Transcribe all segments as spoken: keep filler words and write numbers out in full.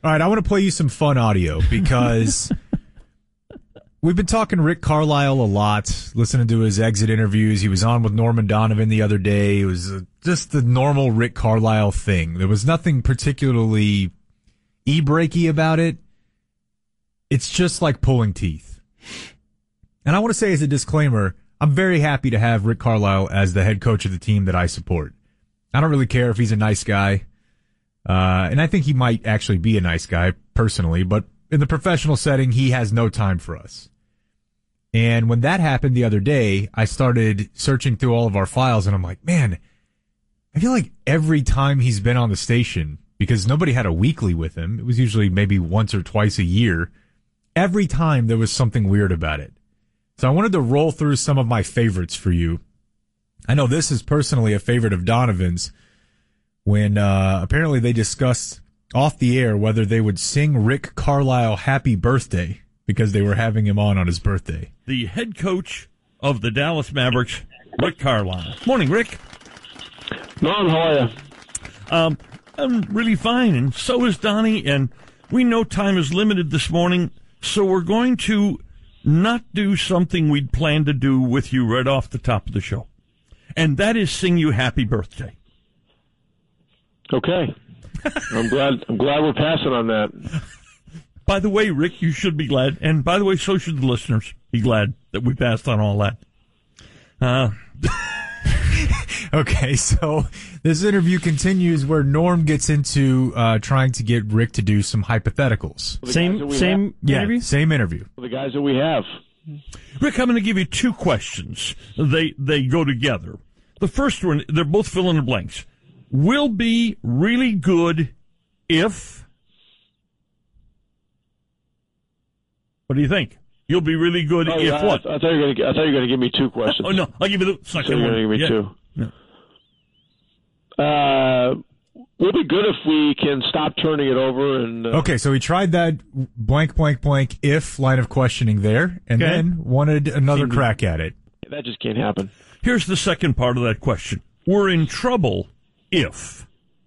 All right, I want to play you some fun audio because we've been talking Rick Carlisle a lot, listening to his exit interviews. He was on with Norman Donovan the other day. It was uh, just the normal Rick Carlisle thing. There was nothing particularly e-breaky about it. It's just like pulling teeth. And I want to say as a disclaimer, I'm very happy to have Rick Carlisle as the head coach of the team that I support. I don't really care if he's a nice guy. Uh, and I think he might actually be a nice guy personally, but in the professional setting, he has no time for us. And when that happened the other day, I started searching through all of our files and I'm like, man, I feel like every time he's been on the station, because nobody had a weekly with him, it was usually maybe once or twice a year, every time there was something weird about it. So I wanted to roll through some of my favorites for you. I know this is personally a favorite of Donovan's when uh, apparently they discussed off the air whether they would sing Rick Carlisle happy birthday because they were having him on on his birthday. The head coach of the Dallas Mavericks, Rick Carlisle. Morning, Rick. Norm, how are you? Um, I'm really fine, and so is Donnie, and we know time is limited this morning, so we're going to not do something we'd planned to do with you right off the top of the show, and that is sing you happy birthday. Okay. I'm glad I'm glad we're passing on that. By the way, Rick, you should be glad. And by the way, so should the listeners be glad that we passed on all that. Uh, okay, so this interview continues where Norm gets into uh, trying to get Rick to do some hypotheticals. Same same yeah, interview? Same interview. The guys that we have. Rick, I'm going to give you two questions. They they go together. The first one, they're both fill in the blanks. Will be really good if... What do you think? You'll be really good oh, if yeah, what? I, I thought you were going to. I thought you were going to give me two questions. Oh no, I'll give you the so second you're one. going to give me yeah. two. Uh, we'll be good if we can stop turning it over and. Uh, okay, so he tried that blank, blank, blank if line of questioning there, and okay. then wanted another Seemed crack at it. That just can't happen. Here's the second part of that question. We're in trouble if.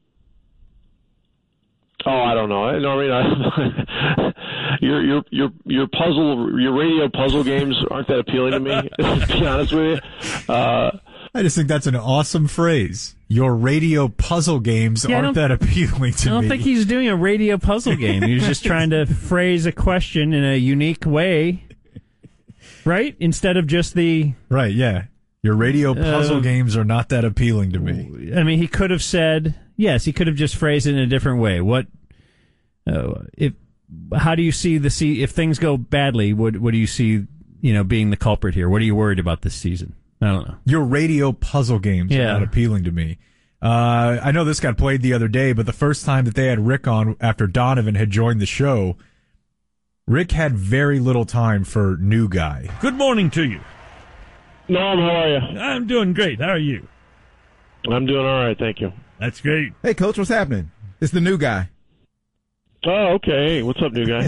Oh, I don't know. No, I mean, I, your your your your puzzle, your radio puzzle games aren't that appealing to me. To be honest with you, uh, I just think that's an awesome phrase. Your radio puzzle games Yeah, I aren't don't- that appealing to I don't me. think he's doing a radio puzzle game. He was just trying to phrase a question in a unique way, right? Instead of just the... Right, yeah. Your radio puzzle Uh, games are not that appealing to me. I mean, he could have said... Yes, he could have just phrased it in a different way. What... Uh, if how do you see the see if things go badly? What what do you see? You know, being the culprit here. What are you worried about this season? I don't know. Your radio puzzle games Yeah. are not appealing to me. Uh, I know this got played the other day, but the first time that they had Rick on after Donovan had joined the show, Rick had very little time for new guy. Good morning to you. Norm, how are you? I'm doing great. How are you? I'm doing all right, thank you. That's great. Hey, Coach, what's happening? It's the new guy. Oh, okay. Hey, what's up, new guy?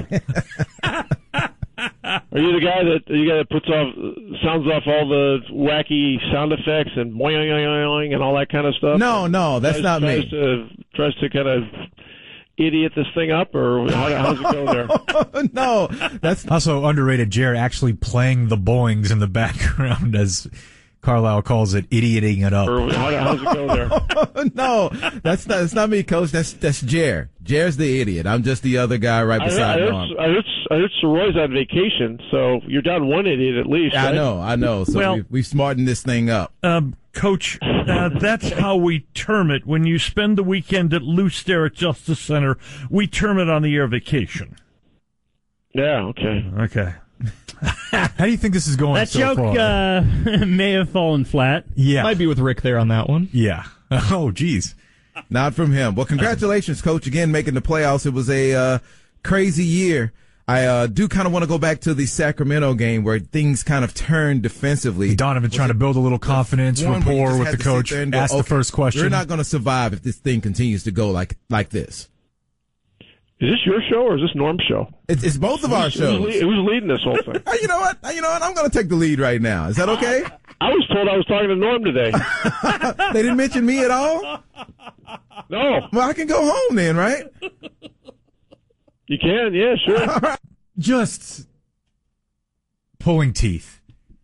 Are you the guy that you guy that puts off sounds off all the wacky sound effects and boing boing boing and all that kind of stuff? No, no, that's tries, not tries me. To, tries to kind of idiot this thing up, or how, how's it go there? No, that's Also underrated, Jared actually playing the boings in the background as Carlisle calls it, idioting it up. Or how, how's it go there? no, that's not. It's not me, Coach. That's that's Jer. Jer's the idiot. I'm just the other guy right I heard, beside I heard, Norm. I heard, I heard Soroy's on vacation, so you're down one idiot at least. I right? know, I know. So Well- we, we've smartened this thing up. Um, Coach, uh, that's how we term it. When you spend the weekend at Loose there at Justice Center, we term it on the air vacation. Yeah. Okay. Okay. How do you think this is going That so joke far? uh, may have fallen flat. yeah. Might be with Rick there on that one. Yeah. Oh, geez. Not from him. Well, congratulations, Coach, again making the playoffs. It was a uh, crazy year. I uh, do kind of want to go back to the Sacramento game where things kind of turned defensively. Donovan trying to build a little confidence, One where you rapport just with had the to sit coach. there and go, Ask the okay, first question. We're not going to survive if this thing continues to go like like this. Is this your show or is this Norm's show? It's, it's both of our Who's, shows. who's, le- who's leading this whole thing? Uh, You know what? Uh, You know what? I'm going to take the lead right now. Is that okay? I was told I was talking to Norm today. They didn't mention me at all? No. Well, I can go home then, right? You can, yeah, sure. Just pulling teeth.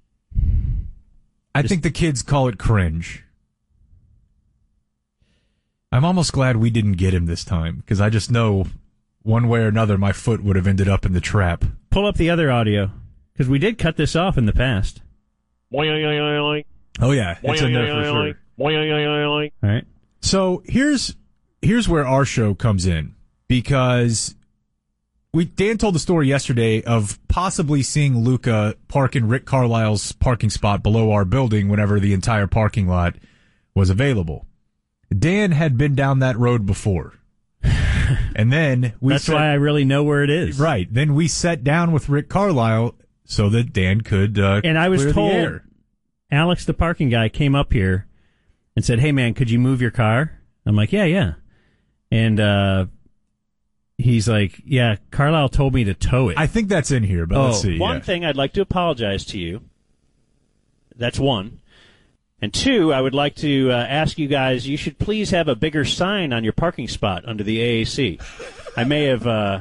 I think the kids call it cringe. I'm almost glad we didn't get him this time, because I just know one way or another my foot would have ended up in the trap. Pull up the other audio, because we did cut this off in the past. Oh, yeah. It's in there for sure. All right. So here's here's where our show comes in, because we Dan told the story yesterday of possibly seeing Luka park in Rick Carlisle's parking spot below our building whenever the entire parking lot was available. Dan had been down that road before. And then we That's sat, why I really know where it is. Right. Then we sat down with Rick Carlisle so that Dan could uh, And I was clear told, the air. Alex, the parking guy, came up here and said, hey, man, could you move your car? I'm like, yeah, yeah. And uh, he's like, yeah, Carlisle told me to tow it. I think that's in here, but oh, let's see. One yeah. thing, I'd like to apologize to you. That's one. And two, I would like to uh, ask you guys, you should please have a bigger sign on your parking spot under the A A C. I may have uh,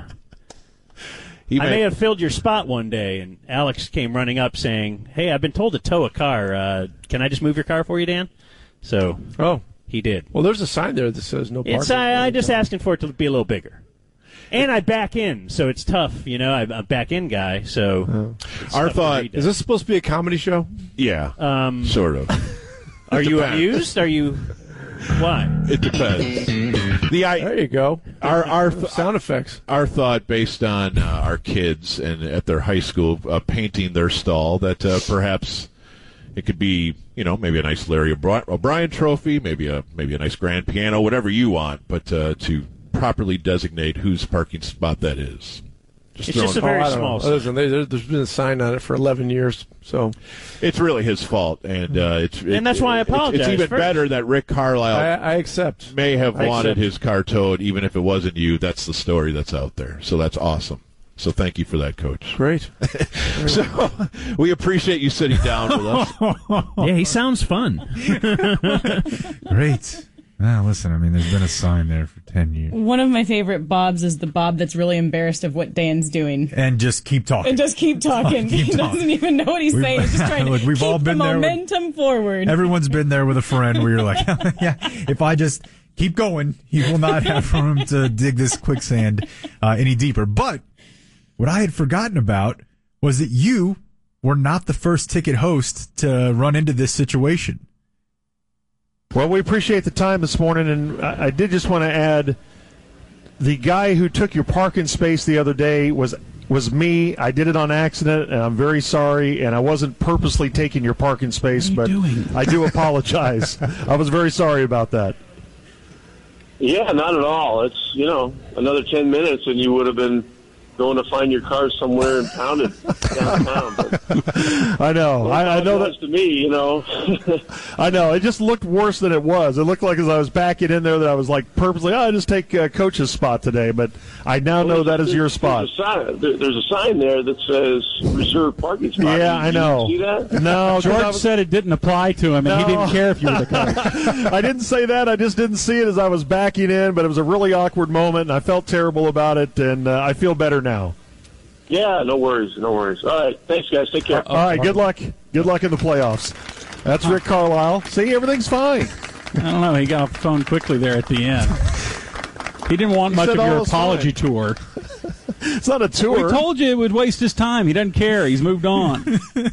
I may, may have filled your spot one day, and Alex came running up saying, hey, I've been told to tow a car. Uh, can I just move your car for you, Dan? So oh, he did. Well, there's a sign there that says no parking. It's, I, I just asking for it to be a little bigger. And I back in, so it's tough, you know. I'm a back in guy, so. Oh. Our thought, is this supposed to be a comedy show? Yeah, um, sort of. Are you amused? Are you? Why? It depends. The I, there you go. Our our th- sound effects. Our thought, based on uh, our kids and at their high school uh, painting their stall, that uh, perhaps it could be, you know, maybe a nice Larry O'Brien trophy, maybe a maybe a nice grand piano, whatever you want, but uh, to properly designate whose parking spot that is. Just it's just a very oh, small sign. Listen, there, there's been a sign on it for eleven years, so it's really his fault, and uh, it's and that's why I apologize. It's, it's even first. better that Rick Carlisle I, I accept may have I wanted accept. his car towed, even if it wasn't you. That's the story that's out there. So that's awesome. So thank you for that, Coach. Great. So we appreciate you sitting down with us. Yeah, he sounds fun. Great. Now, listen, I mean, there's been a sign there for ten years. One of my favorite Bobs is the Bob that's really embarrassed of what Dan's doing. And just keep talking. And just keep talking. Keep he talking. doesn't even know what he's We've- saying. He's just trying to Look, we've keep all been the there with- momentum forward. Everyone's been there with a friend where you're like, yeah, if I just keep going, he will not have room to dig this quicksand uh, any deeper. But what I had forgotten about was that you were not the first ticket host to run into this situation. Well, we appreciate the time this morning, and I, I did just want to add, the guy who took your parking space the other day was was me. I did it on accident, and I'm very sorry, and I wasn't purposely taking your parking space, but doing? I do apologize. I was very sorry about that. Yeah, not at all. It's, you know, another ten minutes and you would have been going to find your car somewhere impounded downtown. But I know. I, I know that. To me, you know. I know. It just looked worse than it was. It looked like as I was backing in there that I was like purposely, oh, I just take uh, Coach's spot today. But I now know that is your spot. There's a sign, there, there's a sign there that says reserved parking spot. Yeah, Did I know. You see that? No, 'cause George I was- said it didn't apply to him, and he No. didn't care if you were the coach. I didn't say that. I just didn't see it as I was backing in, but it was a really awkward moment, and I felt terrible about it, and uh, I feel better now. Yeah, no worries, no worries. All right, thanks, guys. Take care. All right, good luck. Good luck in the playoffs. That's Rick Carlisle. See, everything's fine. I don't know. He got off the phone quickly there at the end. He didn't want He much said of your all is apology fine. tour. It's not a tour. We told you it would waste his time. He doesn't care. He's moved on.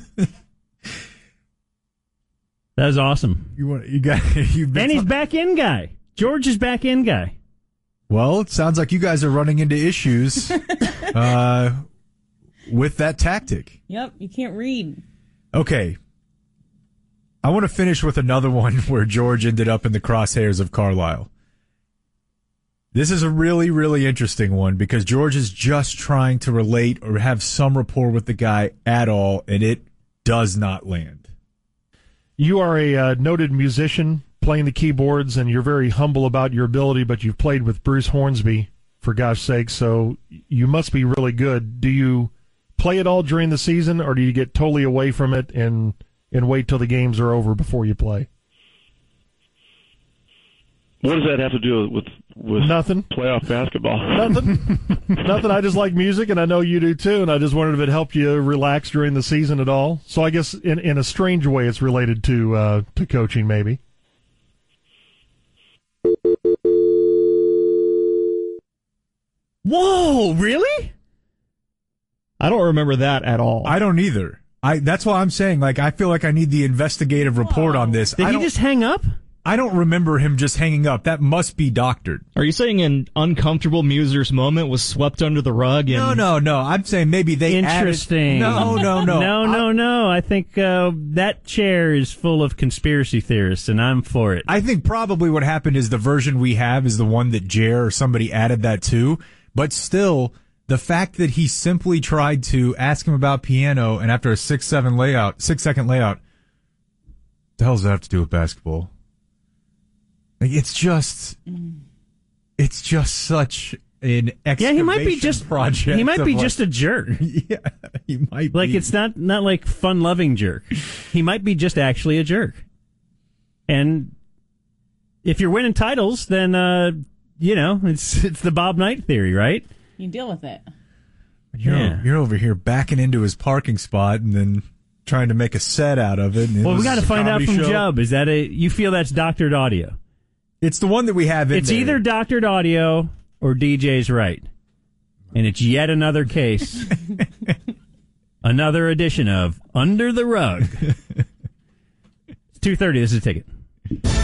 That was awesome. You want you got you've been And he's back in guy. George is back in guy. Well, it sounds like you guys are running into issues uh, with that tactic. Yep, you can't read. Okay. I want to finish with another one where George ended up in the crosshairs of Carlisle. This is a really, really interesting one because George is just trying to relate or have some rapport with the guy at all, and it does not land. You are a uh, noted musician playing the keyboards, and you're very humble about your ability, but you've played with Bruce Hornsby, for gosh sake, so you must be really good. Do you play it all during the season, or do you get totally away from it and, and wait till the games are over before you play? What does that have to do with with Nothing. playoff basketball? Nothing. Nothing. I just like music, and I know you do too. And I just wondered if it helped you relax during the season at all. So I guess in in a strange way, it's related to uh, to coaching, maybe. Whoa, really? I don't remember that at all. I don't either. I that's why I'm saying, like, I feel like I need the investigative report on this. Did I he don't- just hang up? I don't remember him just hanging up. That must be doctored. Are you saying an uncomfortable Muser's moment was swept under the rug? And No, no, no. I'm saying maybe they Interesting. Added, no, no, no. no, no, no. I think uh, that chair is full of conspiracy theorists, and I'm for it. I think probably what happened is the version we have is the one that Jer or somebody added that to. But still, the fact that he simply tried to ask him about piano, and after a six seven layout, six second layout, the hell does that have to do with basketball? Like, it's just, it's just such an excavation Yeah, he might be just project. He might be of, like- just a jerk. Yeah, he might Like be. it's not not like fun loving jerk. He might be just actually a jerk. And if you're winning titles, then uh, you know it's it's the Bob Knight theory, right? You deal with it. You're, Yeah. you're over here backing into his parking spot and then trying to make a set out of it. and it Well, we was got to a find out comedy from show. Jubb. Is that a you feel that's doctored audio? It's the one that we have in It's there. either doctored audio or D J's right. And it's yet another case. Another edition of Under the Rug. It's two thirty. This is a ticket.